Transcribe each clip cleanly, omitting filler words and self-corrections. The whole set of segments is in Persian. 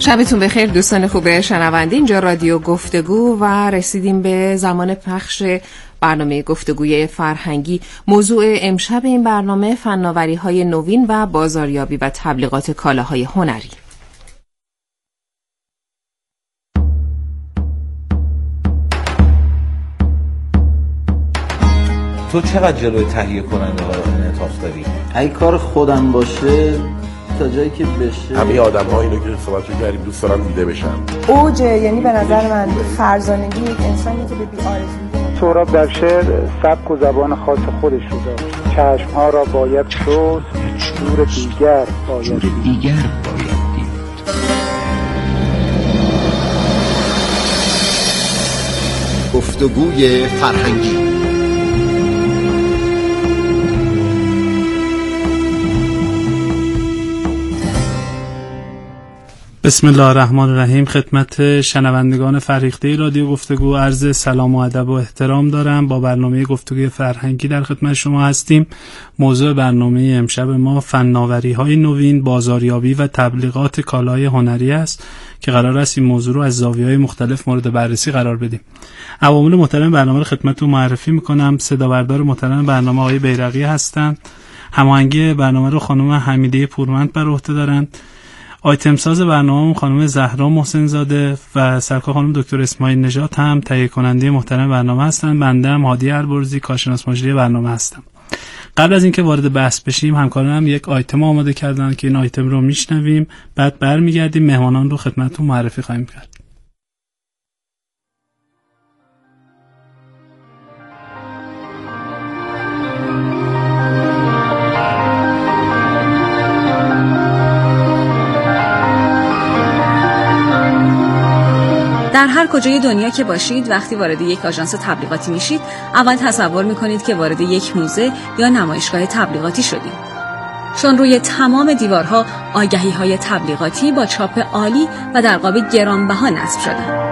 شبتون بخیر دوستان خوب شنونده. اینجا رادیو گفتگو و رسیدیم به زمان پخش برنامه گفتگوی فرهنگی. موضوع امشب این برنامه فناوری‌های نوین و بازاریابی و تبلیغات کالاهای هنری. تو چقدر جلوی تهیه کننده ها انعطاف داری؟ اگه کار خودم باشه تا جایی که بشه. همه آدم ها اینو که صحبت کردیم دوست دارم دیده بشن. اوج یعنی به نظر من فرزانگی یک انسانی که به بی‌آرزویی. سهراب در شعر سبک و زبان خاص خودش رو داشت. چشم‌ها را باید شست، نور دیگر باید دید. گفتگوی فرهنگی. بسم الله الرحمن الرحیم. خدمت شنوندگان فرهیخته رادیو گفتگو عرض سلام و ادب و احترام دارم. با برنامه گفتگوی فرهنگی در خدمت شما هستیم. موضوع برنامه امشب ما فناوری‌های نوین، بازاریابی و تبلیغات کالای هنری است که قرار است این موضوع رو از زاویه‌های مختلف مورد بررسی قرار بدیم. عوامل محترم برنامه رو خدمتتون معرفی می‌کنم. صدا بردار محترم برنامه آقای بیرقی هستند. هماهنگی برنامه رو خانم حمیده پورمند بر عهده دارند. آیتم ساز برنامه خانم زهرا محسن زاده و سرکار خانم دکتر اسماعیل نژاد هم تهیه کننده محترم برنامه هستند. بنده هم هادی البرزی کارشناس مجری برنامه هستم. قبل از اینکه وارد بحث بشیم همکارانم یک آیتم آماده کردن که این آیتم رو میشنویم، بعد برمیگردیم مهمانان رو خدمتتون معرفی خواهیم کرد. در هر کجای دنیا که باشید وقتی وارد یک آژانس تبلیغاتی میشید اول تصور میکنید که وارد یک موزه یا نمایشگاه تبلیغاتی شدید، چون روی تمام دیوارها آگهی‌های تبلیغاتی با چاپ عالی و در قالب گرانبها نصب شدن.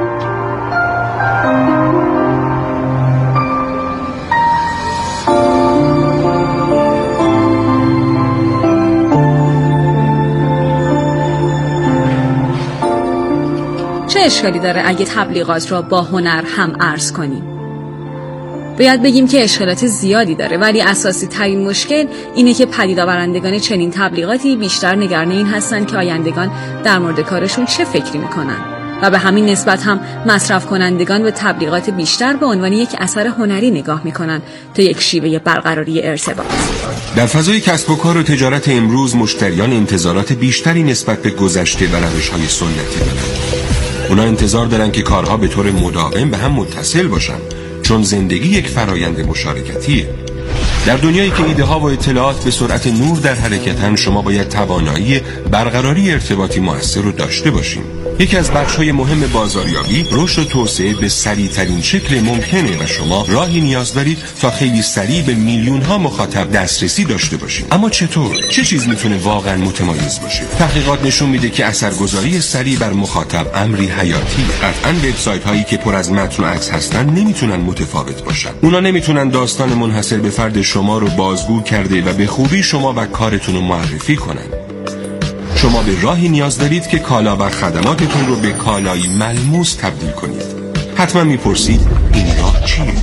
چه اشکالی داره اگه تبلیغات را با هنر هم عرض کنیم؟ باید بگیم که اشکالات زیادی داره، ولی اساسی ترین مشکل اینه که پدید آورندگان چنین تبلیغاتی بیشتر نگران این هستن که آیندگان در مورد کارشون چه فکری میکنن و به همین نسبت هم مصرف کنندگان به تبلیغات بیشتر به عنوان یک اثر هنری نگاه میکنن تا یک شیوه برقراری ارتباط. در فضای کسب و کار و تجارت امروز مشتریان انتظارات بیشتری نسبت به گذشته و روش‌های سنتی دارند. اونا انتظار دارن که کارها به طور مداوم به هم متصل باشن، چون زندگی یک فرایند مشارکتیه. در دنیایی که ایده ها و اطلاعات به سرعت نور در حرکتن، شما باید توانایی برقراری ارتباطی مؤثر رو داشته باشین. یکی از بخش‌های مهم بازاریابی رشد و توسعه به سریع‌ترین شکل ممکنه و شما راهی نیاز دارید تا خیلی سریع به میلیون‌ها مخاطب دسترسی داشته باشید. اما چطور؟ چه چیز میتونه واقعاً متمایز باشه؟ تحقیقات نشون میده که اثرگذاری سریع بر مخاطب امری حیاتی. قطعاً وبسایت‌هایی که پر از متن و عکس هستن نمیتونن متفاوت باشن. اونا نمیتونن داستان منحصر به فرد شما رو بازگو کرده و به خوبی شما و کارتون رو معرفی کنن. شما به راهی نیاز دارید که کالا و خدماتتون رو به کالایی ملموس تبدیل کنید. حتما میپرسید این راه چیه؟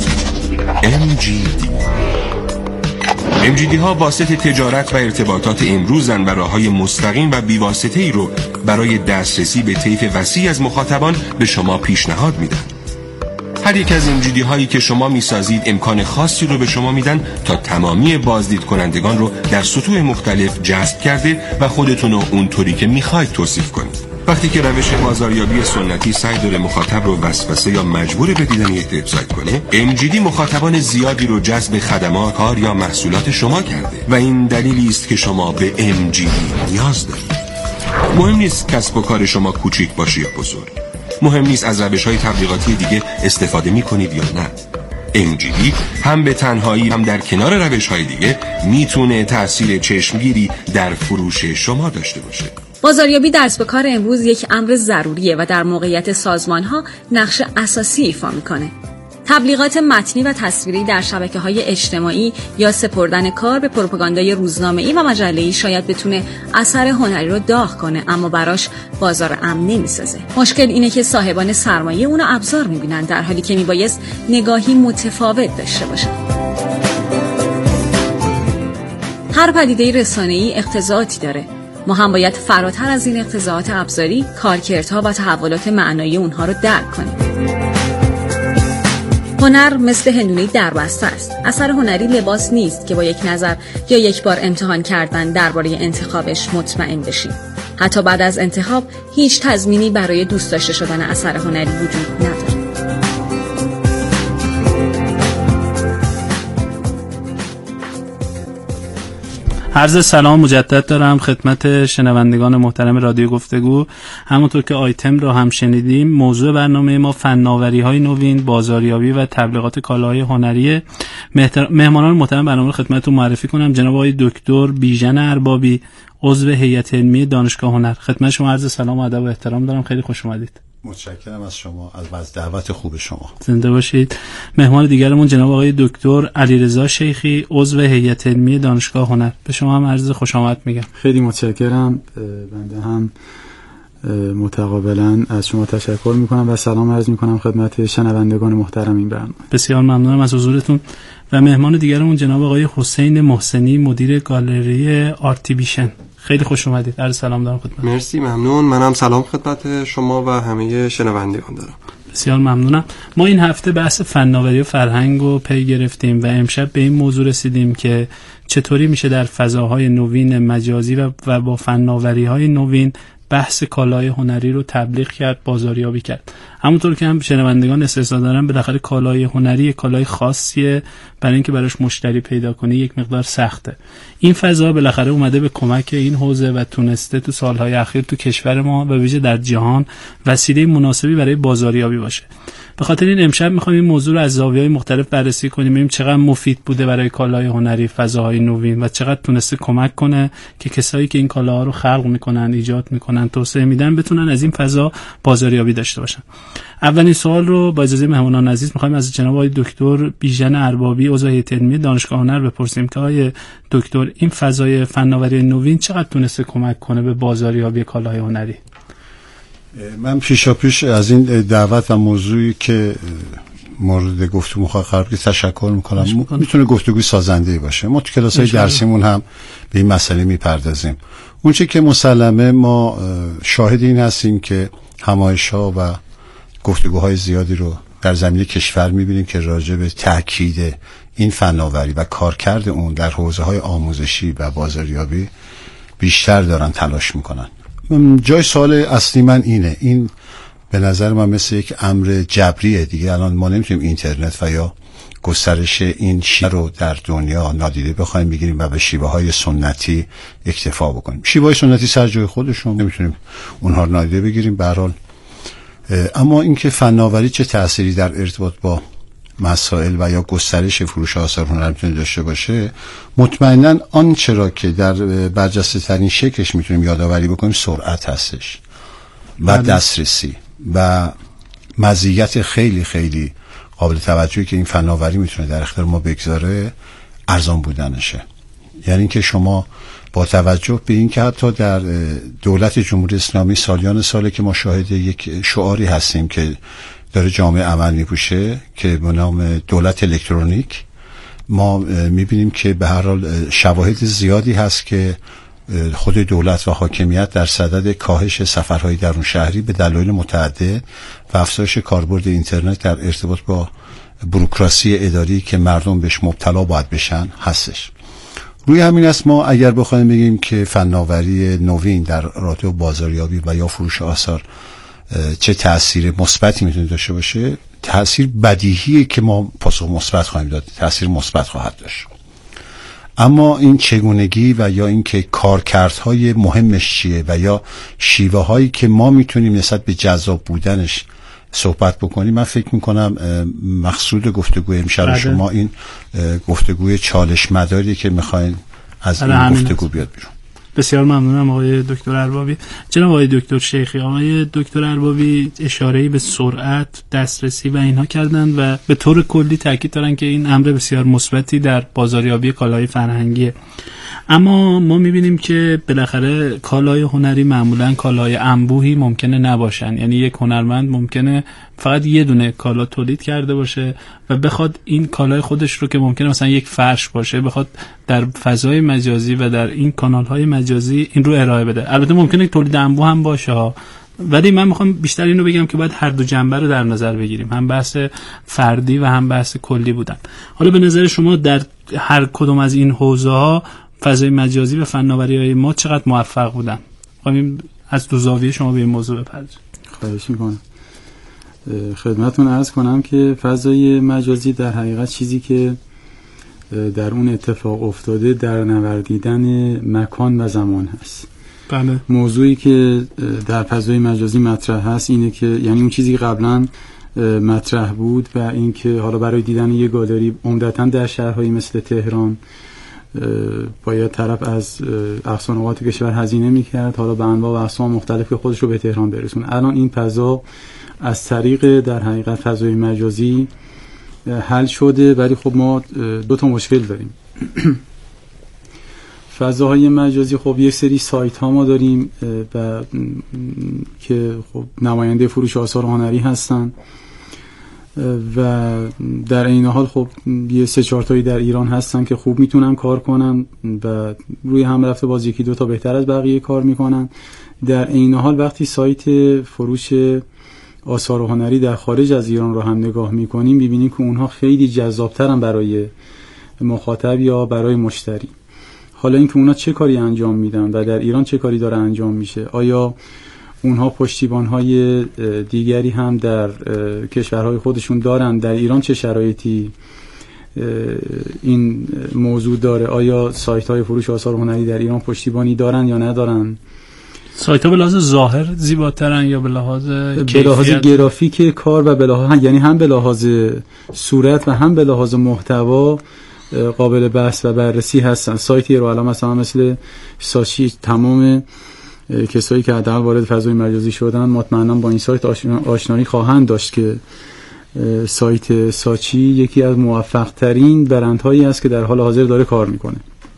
MGD ها واسطه تجارت و ارتباطات امروزن و راههای مستقیم و بیواسطه‌ای رو برای دسترسی به طیف وسیع از مخاطبان به شما پیشنهاد میدن. هر یک از MGD هایی که شما میسازید امکان خاصی رو به شما میدن تا تمامی بازدید کنندگان رو در سطوح مختلف جذب کرده و خودتون رو اونطوری که میخواید توصیف کنید. وقتی که روش بازاریابی سنتی سعی داره مخاطب رو وسوسه یا مجبور به دیدن یک وبسایت کنه، MGD مخاطبان زیادی رو جذب خدمات، کار یا محصولات شما کرده و این دلیلی است که شما به MGD نیاز دارید. مهم نیست کسب و کار شما کوچیک باشه یا بزرگ. مهم نیست از روش‌های تبلیغاتی دیگه استفاده می‌کنید یا نه. MGD هم به تنهایی هم در کنار روش‌های دیگه میتونه تأثیر چشمگیری در فروش شما داشته باشه. بازاریابی در کسب و کار امروز یک امر ضروریه و در موقعیت سازمان‌ها نقش اساسی ایفا می‌کنه. تبلیغات متنی و تصویری در شبکه‌های اجتماعی یا سپردن کار به پروپاگاندای روزنامه‌ای و مجله‌ای شاید بتونه اثر هنری رو داغ کنه، اما براش بازار امن نمی‌سازه. مشکل اینه که صاحبان سرمایه اونو ابزار می‌بینن، در حالی که میبایست نگاهی متفاوت داشته باشن. هر پدیده رسانه‌ای اقتضاعاتی داره. ما هم باید فراتر از این اقتضاعات ابزاری، کارکردها و تحولات معنایی اونها رو درک کنیم. هنر مثل هندونه دربسته است. اثر هنری لباس نیست که با یک نظر یا یک بار امتحان کردن درباره انتخابش مطمئن بشی. حتی بعد از انتخاب هیچ تضمینی برای دوست داشته شدن اثر هنری وجود نداره. عرض سلام مجدد دارم خدمت شنوندگان محترم رادیو گفتگو. همونطور که آیتم رو هم شنیدیم، موضوع برنامه ما فناوری‌های نوین، بازاریابی و تبلیغات کالاهای هنری. مهمانان محترم برنامه رو خدمتتون معرفی کنم. جناب آقای دکتر بیژن اربابی، عضو هیئت علمی دانشگاه هنر. خدمت شما عرض سلام و ادب و احترام دارم. خیلی خوش اومدید. متشکرم از شما، از دعوت خوب شما. زنده باشید. مهمان دیگرمون جناب آقای دکتر علیرضا شیخی، عضو هیئت علمی دانشگاه هنر. به شما هم عرض خوش آمد میگم. خیلی متشکرم. بنده هم متقابلا از شما تشکر میکنم و سلام عرض میکنم خدمت شنوندگان محترم این برنامه. بسیار ممنونم از حضورتون. و مهمان دیگرمون جناب آقای حسین محسنی، مدیر گالری آرتیبیشن. خیلی خوش اومدید. عرض سلام دارم خدمت. مرسی، ممنون. منم سلام خدمت شما و همه شنوندگان دارم. بسیار ممنونم. ما این هفته بحث فناوری و فرهنگ رو پی گرفتیم و امشب به این موضوع رسیدیم که چطوری میشه در فضاهای نوین مجازی و با فناوری‌های نوین بحث کالای هنری رو تبلیغ کرد، بازاریابی کرد. همونطور که هم شنوندگان استحضار دارن، بالاخره کالای هنری کالای خاصیه، برای اینکه براش مشتری پیدا کنی یک مقدار سخته. این فضا بالاخره اومده به کمک این حوزه و تونسته تو سالهای اخیر تو کشور ما و ویژه در جهان وسیله مناسبی برای بازاریابی باشه. به خاطر این امشب می‌خوایم این موضوع رو از زاویه‌های مختلف بررسی کنیم، ببینیم چقدر مفید بوده برای کالای هنری فضاهای نوین و چقدر تونسته کمک کنه که کسایی که این کالاها رو خلق می‌کنن، ایجاد می‌کنن، توسعه میدن، بتونن از این فضا بازاریابی داشته باشن. اولین سوال رو با اجازه مهمانان عزیز می‌خوایم از جناب آقای دکتر بیژن اربابی، عضو هیئت علمی دانشگاه هنر بپرسیم که آقای دکتر این فضای فناوری نوین چقدر تونسته کمک کنه به بازاریابی کالای هنری؟ من پیشاپیش از این دعوت و موضوعی که مورد گفتگو قرار گرفت تشکر میکنم. میتونه گفتگوی سازنده‌ای باشه. ما تو کلاس‌های درسیمون هم به این مسئله میپردازیم. اونچه که مسلمه ما شاهد این هستیم که همایش‌ها و گفتگوهای زیادی رو در زمینه کشور میبینیم که راجع به تأکید این فناوری و کارکرد اون در حوزه‌های آموزشی و بازاریابی بیشتر دارن تلاش میکنن. جای سوال اصلی من اینه، این به نظر من مثل یک امر جبریه دیگه. الان ما نمیتونیم اینترنت و یا گسترش این شیوه رو در دنیا نادیده بخوایم بگیریم و به شیوه‌های سنتی اکتفا بکنیم. شیوه‌های سنتی سر جای خودشون، نمیتونیم اونها رو نادیده بگیریم به هر حال. اما اینکه فناوری چه تأثیری در ارتباط با مسائل و یا گسترش فروش آثار هنر میتونه داشته باشه، مطمئنا آنچه را که در برجسته ترین شکلش میتونیم یادآوری بکنیم سرعت هستش و دسترسی و مزیت خیلی خیلی قابل توجهی که این فناوری میتونه در اختیار ما بگذاره ارزان بودنشه. یعنی اینکه شما با توجه به این که حتی در دولت جمهوری اسلامی سالیان ساله که ما شاهد یک شعاری هستیم که داره جامعه عمل میپوشه که به نام دولت الکترونیک، ما میبینیم که به هر حال شواهد زیادی هست که خود دولت و حاکمیت در صدد کاهش سفرهای درون شهری به دلایل متعدد و افزایش کاربرد اینترنت در ارتباط با بوروکراسی اداری که مردم بهش مبتلا باید بشن هستش. روی همین است ما اگر بخوایم بگیم که فناوری نوین در رابطه با بازاریابی و یا فروش آثار چه تأثیر مثبتی میتونه داشته باشه، تأثیر بدیهیه که ما پاسخ مثبت خواهیم داد، تأثیر مثبت خواهد داشت. اما این چگونگی و یا اینکه کارکردهای مهمش چیه و یا شیوه هایی که ما میتونیم نسبت به جذاب بودنش صحبت بکنیم، من فکر میکنم مقصود گفتگوی امشب شما این گفتگوی چالش مداری که میخواین از این گفتگو بیاد بیرون. بسیار ممنونم آقای دکتر اربابی. جناب آقای دکتر شیخی، آقای دکتر اربابی اشاره‌ای به سرعت، دسترسی و اینها کردن و به طور کلی تاکید دارن که این امر بسیار مثبتی در بازاریابی کالای فرهنگیه. اما ما می‌بینیم که بالاخره کالای هنری معمولاً کالای انبوهی ممکنه نباشن. یعنی یک هنرمند ممکنه فقط یه دونه کالا تولید کرده باشه و بخواد این کالای خودش رو که ممکنه مثلا یک فرش باشه بخواد در فضای مجازی و در این کانال‌های مجازی این رو ارائه بده. البته ممکنه تولید انبوه هم باشه، ولی من میخوام بیشتر اینو بگم که باید هر دو جنبه رو در نظر بگیریم، هم بحث فردی و هم بحث کلی بودن. حالا به نظر شما در هر کدوم از این حوزه‌ها فضای مجازی و فناوری‌های ما چقدر موفق بودن؟ خواهیم از دو زاویه شما به این موضوع بپردازید. خواهش می‌کنم. خدمتتون عرض کنم که فضای مجازی در حقیقت چیزی که در اون اتفاق افتاده در نوردیدن مکان و زمان هست. بله. موضوعی که در فضای مجازی مطرح هست اینه که یعنی اون چیزی که قبلا مطرح بود و اینکه حالا برای دیدن یه گالری عمدتاً در شهرهایی مثل تهران باید طرف از اقصا نقاط کشور هزینه میکرد، حالا به انواع و اقسام مختلف که خودش رو به تهران برسونه. الان این فضا از طریق در حقیقت فضای مجازی حل شده، ولی خب ما دو تا مشکل داریم. فضاهای مجازی خب یک سری سایت ها ما داریم و که خب نماینده فروش آثار هنری هستن و در این حال خب یه 3-4 تایی در ایران هستن که خوب میتونن کار کنن و روی هم رفته باز یکی دو تا بهتر از بقیه کار میکنن. در این حال وقتی سایت فروش آثار هنری در خارج از ایران رو هم نگاه میکنیم میبینیم که اونها خیلی جذابترن برای مخاطب یا برای مشتری. حالا اینکه اونها چه کاری انجام میدن و در ایران چه کاری داره انجام میشه، آیا اونها پشتیبان‌های دیگری هم در کشورهای خودشون دارن، در ایران چه شرایطی این موضوع داره، آیا سایت‌های فروش آثار هنری در ایران پشتیبانی دارن یا ندارن، سایت‌ها به لحاظ ظاهر زیباترن یا به لحاظ گرافیک کار و به لحاظ یعنی هم به لحاظ صورت و هم به لحاظ محتوا قابل بحث و بررسی هستن. سایتی رو الان مثلا مثل ساچی تمام کسایی که حداقل وارد فضای مجازی شدن مطمئنا با این سایت آشنایی خواهند داشت که سایت ساچی یکی از موفق ترین برندهایی است که در حال حاضر داره کار میکنه.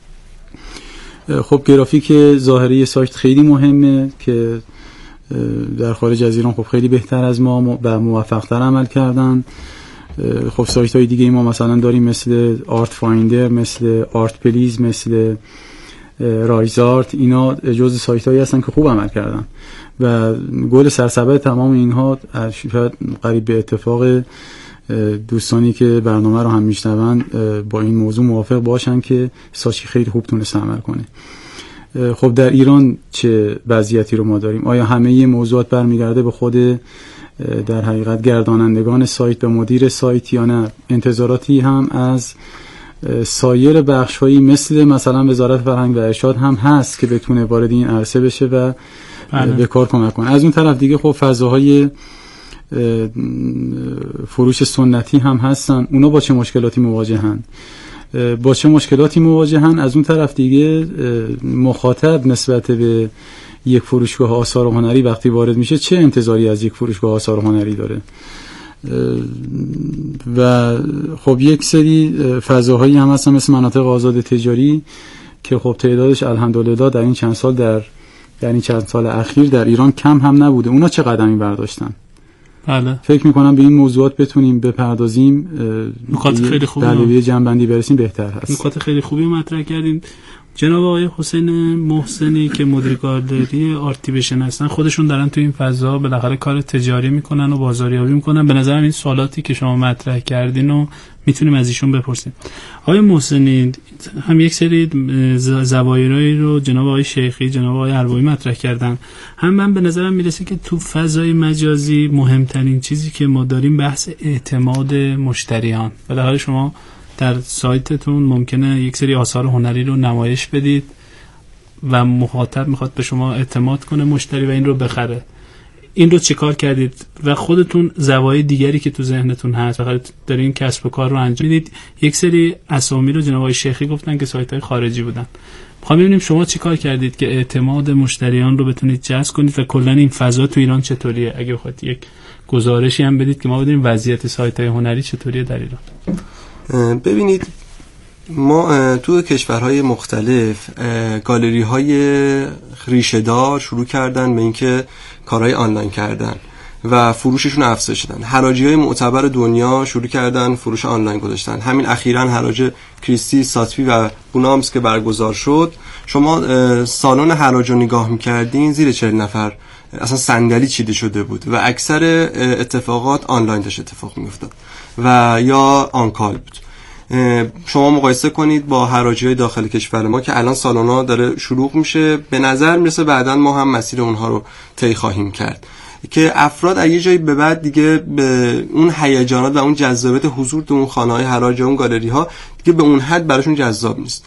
خب گرافیک ظاهری سایت خیلی مهمه که در خارج از ایران خب خیلی بهتر از ما و موفق تر عمل کردن. خب سایت های دیگه ما مثلا داریم مثل آرت فایندر، مثل آرت پلیز، مثل رایز آرت، اینا جزء سایت هایی هستن که خوب عمل کردن و گل سرسبد تمام اینها شاید قریب به اتفاق دوستانی که برنامه رو هم میشنون با این موضوع موافق باشن که ساچی خیلی خوب تونسته عمل کنه. خب در ایران چه وضعیتی رو ما داریم؟ آیا همه موضوعات برمیگرده به خود در حقیقت گردانندگان سایت، به مدیر سایت، یا نه انتظاراتی هم از سایر بخش‌هایی مثلا وزارت فرهنگ و ارشاد هم هست که بتونه وارد این عرصه بشه و به کار کمک کنه؟ از اون طرف دیگه خب فضاهای فروش سنتی هم هستن، اونا با چه مشکلاتی مواجهن؟ از اون طرف دیگه مخاطب نسبت به یک فروشگاه آثار هنری وقتی وارد میشه چه انتظاری از یک فروشگاه آثار هنری داره؟ و خب یک سری فضاهایی هم هستن مثل مناطق آزاد تجاری که خب تعدادش الحمدلله در این چند سال اخیر در ایران کم هم نبوده. اونا چه قدمی برداشتن؟ بله. فکر میکنم به این موضوعات بتونیم بپردازیم، نکات خیلی خوبی به جنبندی برسیم بهتر هست. نکات خیلی خوبی مطرح کردین. جناب آقای حسین محسنی که مدیر گالری آرتیویشن هستن، خودشون دارن تو این فضا بالاخره کار تجاری میکنن و بازاریابی میکنن. به نظرم این سوالاتی که شما مطرح کردین رو میتونیم از ایشون بپرسیم. آقای محسنی هم یک سری زوایایی رو جناب آقای شیخی، جناب آقای اربابی مطرح کردن. هم من به نظرم میرسه که تو فضای مجازی مهمترین چیزی که ما داریم بحث اعتماد مشتریان. بالاخره شما در سایتتون ممکنه یک سری آثار هنری رو نمایش بدید و مخاطب میخواد به شما اعتماد کنه، مشتری، و این رو بخره. این رو چیکار کردید و خودتون زوایای دیگری که تو ذهنتون هست فقط دارین کسب و کار رو انجام میدید. یک سری اسامی رو جناب آقای شیخی گفتن که سایت‌های خارجی بودن. می‌خوام ببینیم شما چیکار کردید که اعتماد مشتریان رو بتونید جذب کنید و کلا این فضا تو ایران چطوریه؟ اگه بخواید یک گزارشی هم بدید که ما بدونیم وضعیت سایت‌های هنری چطوریه در ایران. ببینید ما تو کشورهای مختلف گالری‌های ریشه‌دار شروع کردن به اینکه کارهای آنلاین کردن و فروششون افزایش دادن. حراجی‌های معتبر دنیا شروع کردن فروش آنلاین گذاشتن. همین اخیراً حراج کریستی، ساتوی و بونامس که برگزار شد، شما سالن حراج رو نگاه می‌کردین زیر 40 نفر اصلا صندلی چیده شده بود و اکثر اتفاقات آنلاین داشت اتفاق می‌افتاد و یا آنکال بود. شما مقایسه کنید با حراجی‌های داخل کشور ما که الان سالن‌ها داره شلوغ میشه، به نظر میرسه بعداً ما هم مسیر اونها رو طی خواهیم کرد که افراد از یه جایی به بعد دیگه به اون هیجانات و اون جذابیت حضور تو اون خانه‌های حراج و اون گالری‌ها دیگه به اون حد براشون جذاب نیست.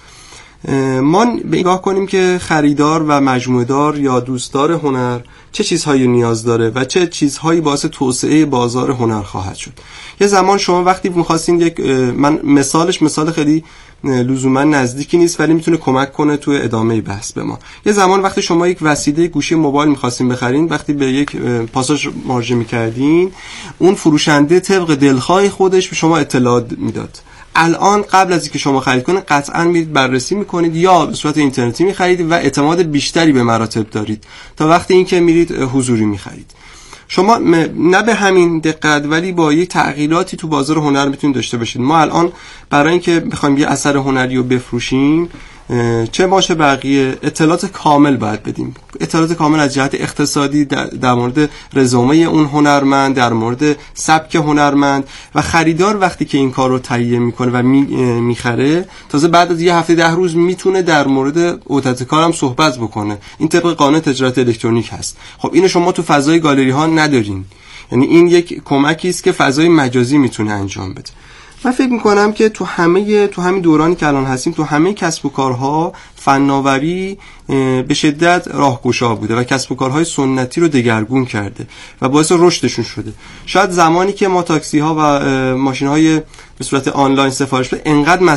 ما نگاه کنیم که خریدار و مجموعه‌دار یا دوستدار هنر چه چیزهایی نیاز داره و چه چیزهایی باعث توسعه بازار هنر خواهد شد. یه زمان شما وقتی می‌خواستین من مثال خیلی لزوما نزدیکی نیست ولی میتونه کمک کنه تو ادامه بحث به ما. یه زمان وقتی شما یک وسیله گوشی موبایل می‌خواستین بخرین، وقتی به یک پاساژ مراجعه می‌کردین، اون فروشنده طبق دلخواه خودش به شما اطلاعات میداد. الان قبل از اینکه شما خرید کنید قطعاً میرید بررسی میکنید یا به صورت اینترنتی میخرید و اعتماد بیشتری به مراتب دارید تا وقتی اینکه میرید حضوری میخرید. شما نه به همین دقت ولی با یک تغییراتی تو بازار هنر میتونید داشته باشید. ما الان برای اینکه بخوایم یه اثر هنری رو بفروشیم چه باشه بقیه اطلاعات کامل باید بدیم، اطلاعات کامل از جهت اقتصادی در مورد رزومه اون هنرمند، در مورد سبک هنرمند و خریدار وقتی که این کار رو تهیه میکنه و میخره تازه بعد از یه هفته 10 روز میتونه در مورد عدت کارم صحبت بکنه. این طبق قانون تجارت الکترونیک هست. خب اینو شما تو فضای گالری ها ندارین، یعنی این یک کمکی است که فضای مجازی میتونه انجام بده. من فکر میکنم که تو همین دورانی که الان هستیم تو همه کسب و کارها فناوری به شدت راهگشا بوده و کسب و کارهای سنتی رو دگرگون کرده و باعث رشدشون شده. شاید زمانی که ما تاکسی ها و ماشین های به صورت آنلاین سفارش بده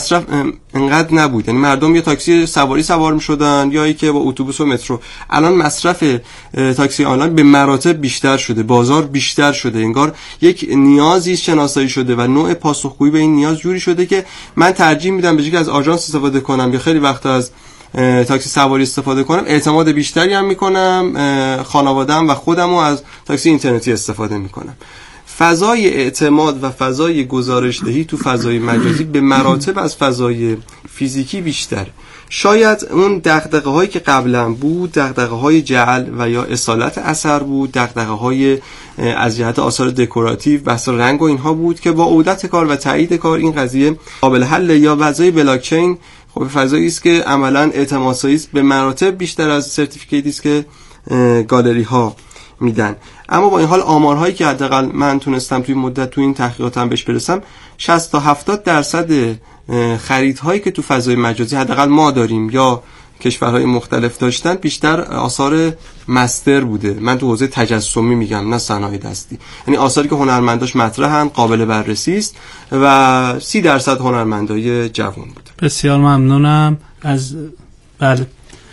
انقدر نبود، یعنی مردم یا تاکسی سوار میشدن یا که با اتوبوس و مترو. الان مصرف تاکسی آنلاین به مراتب بیشتر شده، بازار بیشتر شده، انگار یک نیازی شناسایی شده و نوع پاسخگویی به این نیاز جوری شده که من ترجیح میدم به جای که از آژانس استفاده کنم یا خیلی وقتا از تاکسی سواری استفاده کنم، اعتماد بیشتری هم میکنم، خانواده‌ام و خودم رو از تاکسی اینترنتی استفاده میکنم. فضای اعتماد و فضای گزارش دهی تو فضای مجازی به مراتب از فضای فیزیکی بیشتر. شاید اون دغدغه‌هایی که قبلا بود، دغدغه‌های جعل و یا اصالت اثر بود، دغدغه‌های از جهت آثار دکوراتیو، بحث رنگ و اینها بود که با عودت کار و تایید کار این قضیه قابل حل. یا فضای بلاکچین خب فضایی است که عملاً اعتمادسازی است به مراتب بیشتر از سرتیفیکیتی است که گالری ها میدن. اما با این حال آمارهایی که حداقل من تونستم توی مدت توی این تحقیقاتم بهش برسم 60 تا 70% خریدهایی که تو فضای مجازی حداقل ما داریم یا کشورهای مختلف داشتن بیشتر آثار مستر بوده. من تو حوزه تجسمی میگم نه صنایع دستی، یعنی آثاری که هنرمنداش مطرحن، قابل بررسی است و 30% هنرمندای جوان بوده. بسیار ممنونم از بله.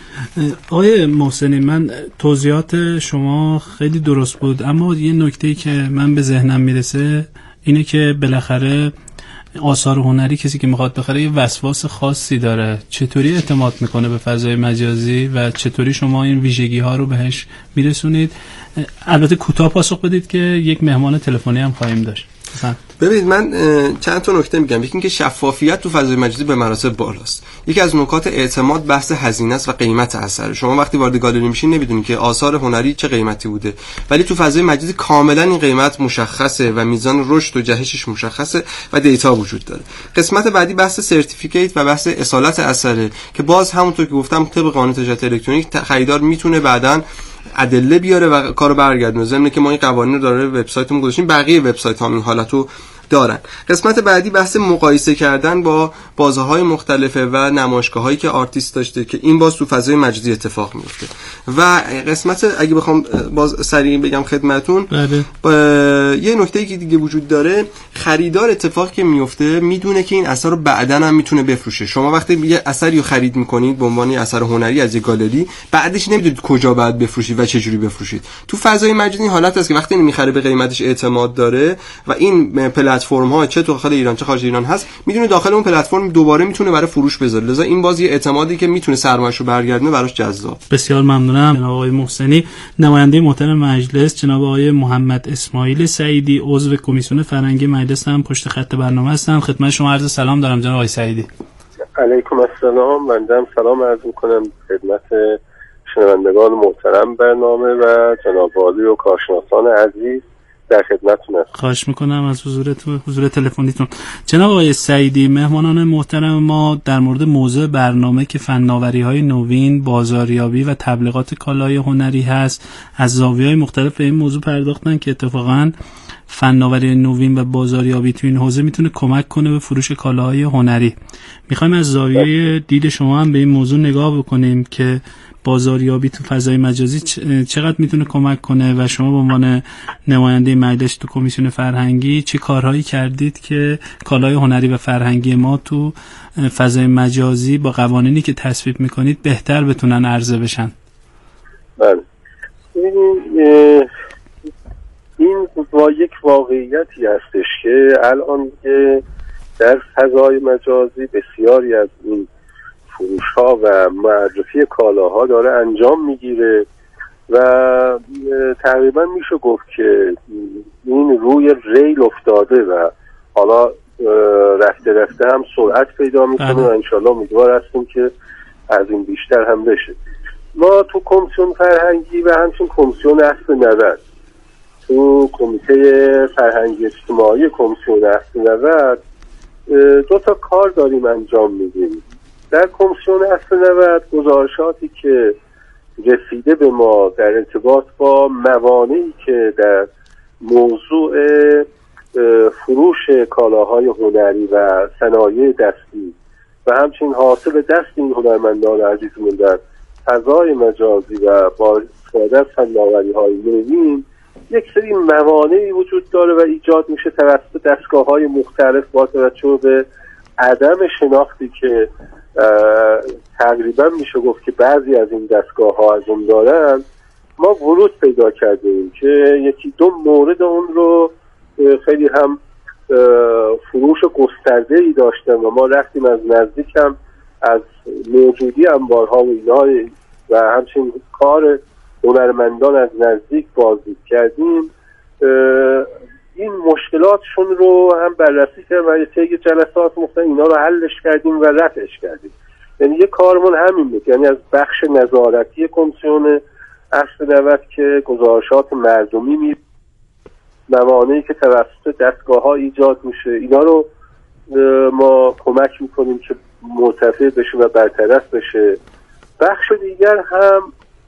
آقای محسنی، من توضیحات شما خیلی درست بود، اما یه نکته‌ای که من به ذهنم میرسه اینه که بالاخره آثار هنری کسی که میخواد بخره یه وسواس خاصی داره. چطوری اعتماد میکنه به فضای مجازی و چطوری شما این ویژگی ها رو بهش میرسونید؟ البته کوتاه پاسخ بدید که یک مهمان تلفنی هم خواهیم داشت. ببینید من چند تا نکته میگم. یکی اینکه شفافیت تو فضای مجازی به مراتب بالاست. یکی از نکات اعتماد بحث هزینه است و قیمت اثر. شما وقتی وارد گالری میشین نمیدونید که آثار هنری چه قیمتی بوده، ولی تو فضای مجازی کاملا این قیمت مشخصه و میزان رشد و جهشش مشخصه و دیتا وجود داره. قسمت بعدی بحث سرتیفیکیت و بحث اصالت اثره که باز همونطور که گفتم طبق قانون تجارت الکترونیک خریدار میتونه بعداً ادله بیاره و کارو برگردونه. ضمن که ما این قوانین رو داره وبسایتمون گذاشتیم، بقیه وبسایت ها این حالتو دارن. قسمت بعدی بحث مقایسه کردن با بازه‌های مختلفه و نمایشگاه‌هایی که آرتیست داشته که این باز تو فضای مجازی اتفاق میفته. و قسمت اگه بخوام باز سریع بگم خدمتون، یه نکته‌ای که دیگه وجود داره، خریدار اتفاقی که میفته میدونه که این اثر رو بعداً هم میتونه بفروشه. شما وقتی یه اثری رو خرید میکنید به عنوان اثر هنری از یه گالری، بعدش نمیدونید کجا باید بفروشید و چه جوری بفروشید. تو فضای مجازی حالت هست که وقتی میخره به قیمتش اعتماد داره و این پلتفرم ها چه تو داخل ایران چه خارج ایران هست، میدونه داخل اون پلتفرم دوباره میتونه برای فروش بذاره. لذا این بازی اعتمادی که میتونه سرمایه‌شو برگردونه براش جذاب. بسیار ممنونم جناب آقای محسنی. نماینده محترم مجلس جناب آقای محمد اسماعیل سعیدی عضو کمیسیون فرهنگی مجلس هم پشت خط برنامه هستن. خدمت شما عرض سلام دارم جناب آقای سعیدی. علیکم السلام. بنده سلام عرض می‌کنم خدمت شنوندگان محترم برنامه و جناب عالی و کارشناسان عزیز در خدمتتون هستم. خواهش میکنم از حضور تلفنیتون. جناب آقای سعیدی، مهمانان محترم ما در مورد موضوع برنامه که فناوری‌های نوین، بازاریابی و تبلیغات کالای هنری هست، از زاویه‌های مختلف به این موضوع پرداختن که اتفاقاً فناوری نوین و بازاریابی تو این حوزه میتونه کمک کنه به فروش کالاهای هنری. میخوایم از زاویه دید شما هم به این موضوع نگاه بکنیم که بازاریابی تو فضای مجازی چقدر میتونه کمک کنه و شما به عنوان نماینده مجلس تو کمیسیون فرهنگی چه کارهایی کردید که کالای هنری و فرهنگی ما تو فضای مجازی با قوانینی که تصویب میکنید بهتر بتونن عرضه بشن؟ بله، این با یک واقعیتی هستش که الان که در فضای مجازی بسیاری از این فروش ها و معرفی کالاها داره انجام میگیره و تقریبا میشه گفت که این روی ریل افتاده و حالا رفته رفته هم سرعت پیدا میکنه و انشالله امیدوار هستیم که از این بیشتر هم بشه. ما تو کمیسیون فرهنگی و همچنین کمیسیون اصل 90 تو کمیته فرهنگی اجتماعی کمیسیون اصل 90 دو تا کار داریم انجام میدیم. در کمیسیون اصل 90 گزارشاتی که رسیده به ما در ارتباط با موانعی که در موضوع فروش کالاهای هنری و صنایع دستی و همچنین حاصل دست این هنرمندان عزیزمون در فضای مجازی و با استفاده از فناوری‌های نوین یک سری موانعی وجود داره و ایجاد میشه توسط دستگاه‌های مختلف با توجه به عدم شناختی که تقریبا میشه گفت که بعضی از این دستگاه‌ها از اون دارن. ما ورود پیدا کردیم که یکی دو مورد اون رو خیلی هم فروش گسترده‌ای داشتن و ما رفتیم از نزدیک هم از موجودی انبارها و اینا و همچنین کار هنرمندان از نزدیک بازدید کردیم. این مشکلاتشون رو هم بررسی کردیم و طی جلسات مختلف اینا رو حلش کردیم و رفعش کردیم. یعنی یه کارمون همین بود، یعنی از بخش نظارتی کمیسیون اصل 90 که گزارشات مردمی می موانعی که توسط دستگاه‌ها ایجاد میشه اینا رو ما کمک میکنیم که مرتفع بشه و برطرف بشه. بخش دیگر هم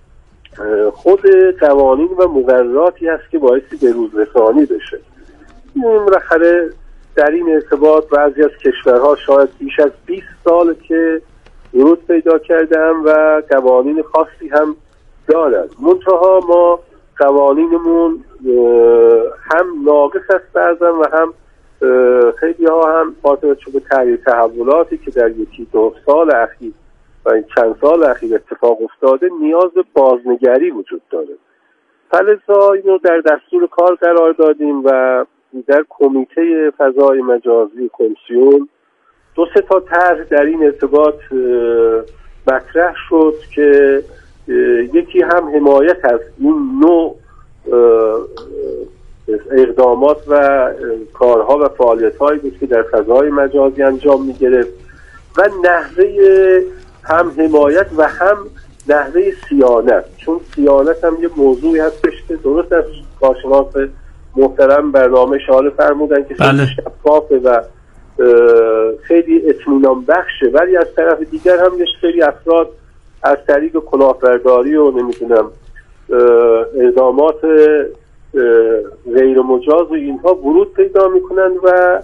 خود قوانین و مقرراتی هست که باعثی به روز رسانی بشه. بالاخره در این ارتباط بعضی از کشورها شاید بیش از 20 سال که ورود پیدا کردن و قوانین خاصی هم دارن. منتها ما قوانینمون هم ناقص است بعضا و هم خیلی ها هم با توجه به تغییر تحولاتی که در یکی دو سال اخیر و این چند سال اخیر اتفاق افتاده نیاز به بازنگری وجود داره. فلذا اینو در دستور کار قرار دادیم و در کمیته فضای مجازی کمیسیون 2-3 تا طرح در این ارتباط مطرح شد که یکی هم حمایت از این نوع اقدامات و کارها و فعالیت‌هایی بود که در فضای مجازی انجام می‌گرفت و نحوه هم حمایت و هم نحوه صیانت، چون صیانت هم یه موضوعی هستش که درست از کارشناس محترم برنامه اشاره فرمودن که خیلی شفافه و خیلی اطمینان بخشه، ولی از طرف دیگر هم یه سری افراد از طریق کلاهبرداری و نمیدونم اقدامات غیر مجاز و اینها ورود پیدا میکنن و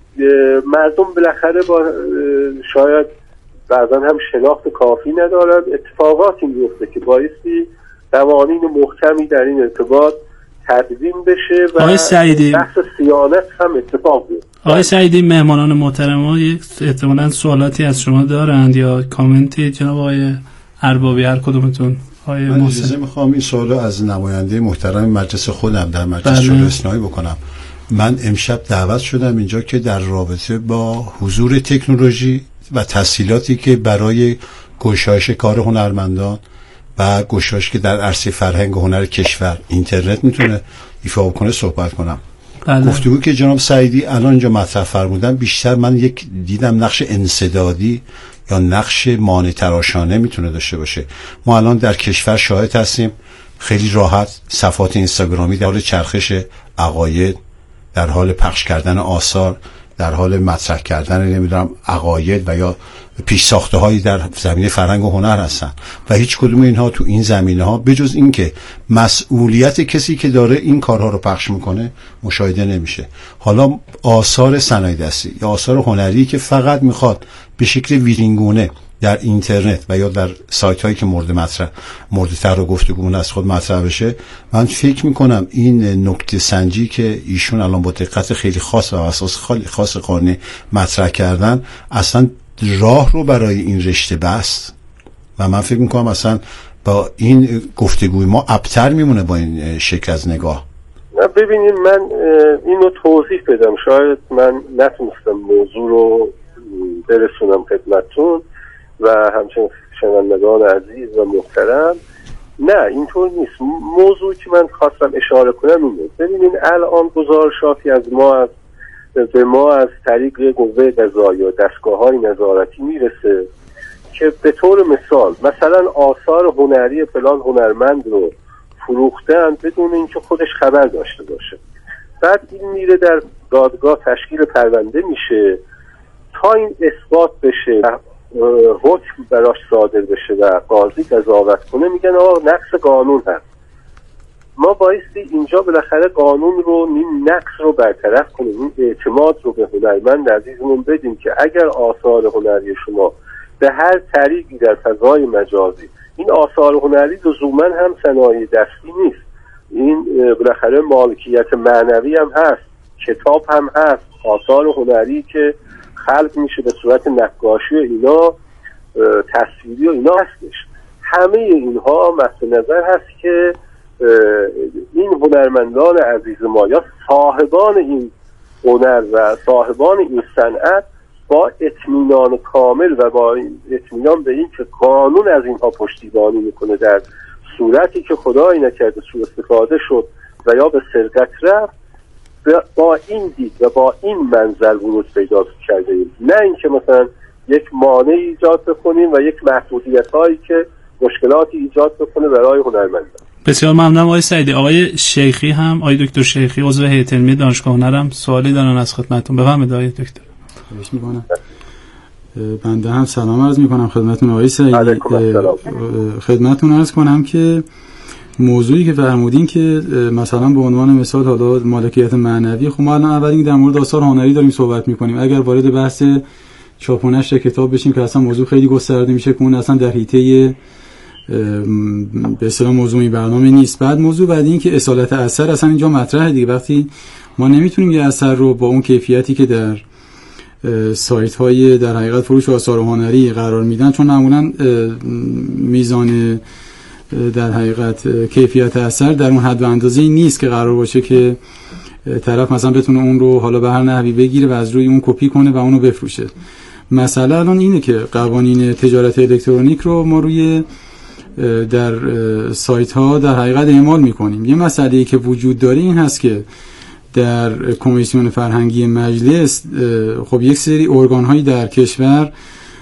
مردم بالاخره با شاید بعضا هم شناخت کافی ندارن، اتفاقاتی میفته که بایستی قوانین محکمی در این ارتباط تدوین بشه و بحث صیانت هم اتفاق بیفته. آقای سعیدی، مهمانان محترم احتمالاً سوالاتی از شما دارند یا کامنتی؟ جناب آقای اربابی هر کدومتون. من اجازه میخوام این سوالو از نماینده محترم مجلس خودم در مجلس شورای اصلاحی بکنم. من امشب دعوت شدم اینجا که در رابطه با حضور تکنولوژی و تسهیلاتی که برای گشایش کار هنرمندان و گشایش که در عرصه فرهنگ و هنر کشور اینترنت میتونه ایفا بکنه صحبت کنم. گفتگو که جناب سعیدی الان اینجا مطرح فرمودن بیشتر من یک دیدم نقش انسدادی یا نقش مانع تراشانه میتونه داشته باشه. ما الان در کشور شاهد هستیم خیلی راحت صفحات اینستاگرامی در حال چرخش عقاید، در حال پخش کردن آثار، در حال مطرح کردن نمیدونم عقاید و یا پیش ساخته هایی در زمینه فرهنگ و هنر هستن و هیچ کدوم اینها تو این زمینه ها بجز این که مسئولیت کسی که داره این کارها رو پخش میکنه مشاهده نمیشه. حالا آثار صنایع دستی یا آثار هنری که فقط میخواد به شکل ویرینگونه در اینترنت و یا در سایت هایی که مورد طرح و گفتگو از خود مطرح بشه، من فکر میکنم این نکته سنجی که ایشون الان با دقت خیلی خاص و اساس خیلی خاص قانونی مطرح کردن اصلا راه رو برای این رشته بست و من فکر میکنم اصلا با این گفتگوی ما ابتر میمونه با این شکل از نگاه. ببینید من اینو توضیح بدم، شاید من نتونستم موضوع رو برسونم خدمتتون و همچنین شنوندگان عزیز و محترم. نه اینطور نیست. موضوعی که من خواستم اشاره کنم اینه، ببینید الان گزارشاتی از به ما از طریق قوه قضاییه و دستگاه‌های نظارتی میرسه که به طور مثلا آثار هنری فلان هنرمند رو فروختن بدون اینکه خودش خبر داشته باشه. بعد این میره در دادگاه تشکیل پرونده میشه تا این اثبات بشه، حکم براش صادر بشه و قاضی قضاوت کنه، میگن آقا نقض قانون هست. ما بایستی اینجا بالاخره قانون رو، این نقض رو برطرف کنیم، این اعتماد رو به هنرمند عزیزمون بدیم که اگر آثار هنری شما به هر طریقی در فضای مجازی، این آثار هنری لزوما هم صنایع دستی نیست، این بالاخره مالکیت معنوی هم هست، کتاب هم هست، آثار هنری که خلق میشه به صورت نقاشی و اینا، تصویری و اینا هستش. همه اینها مد نظر هست که این هنرمندان عزیز ما یا صاحبان این هنر و صاحبان این صنعت با اطمینان کامل و با اطمینان به این که قانون از اینها پشتیبانی میکنه در صورتی که خدایی نکرده سوء استفاده شد و یا به سرقت رفت، با این دید و با این منظر ورود پیدا کرده ایم. نه اینکه مثلا یک مانع ایجاد بکنیم و یک محدودیت هایی که مشکلاتی ایجاد بکنه برای هنرمندان. بسیار ممنونم آقای سعیدی. آقای شیخی هم، آقای دکتر شیخی عضو هیئت علمی دانشگاه هنر هم سوالی دارن از خدمتتون. بفرمایید آقای دکتر. خواهش می‌کنم. بنده هم سلام عرض می‌کنم خدمتتون آقای سعیدی. خدمتتون عرض کنم که موضوعی که فرمودین که مثلا به عنوان مثال حالا مالکیت معنوی، خب ما الان اولین در مورد آثار هنری داریم صحبت می‌کنیم. اگر وارد بحث چاپ و نشر کتاب بشیم که اصلا موضوع خیلی گسترده میشه که اون اصلا در حیطه به اصطلاح موضوعی برنامه نیست. بعد موضوع بعدی این که اصالت اثر اصلا اینجا مطرحه دیگه. وقتی ما نمیتونیم یه اثر رو با اون کیفیتی که در سایت های در حقیقت فروش آثار هنری قرار میدن، چون معمولا میزان در حقیقت کیفیت اثر در اون حد و اندازه‌ای نیست که قرار باشه که طرف مثلا بتونه اون رو حالا به هر نحوی بگیره و از روی اون کپی کنه و اونو بفروشه. مسئله الان اینه که قوانین تجارت الکترونیک رو ما روی در سایت ها در حقیقت اعمال میکنیم. یه مسئله‌ای که وجود داره این هست که در کمیسیون فرهنگی مجلس خب یک سری ارگان هایی در کشور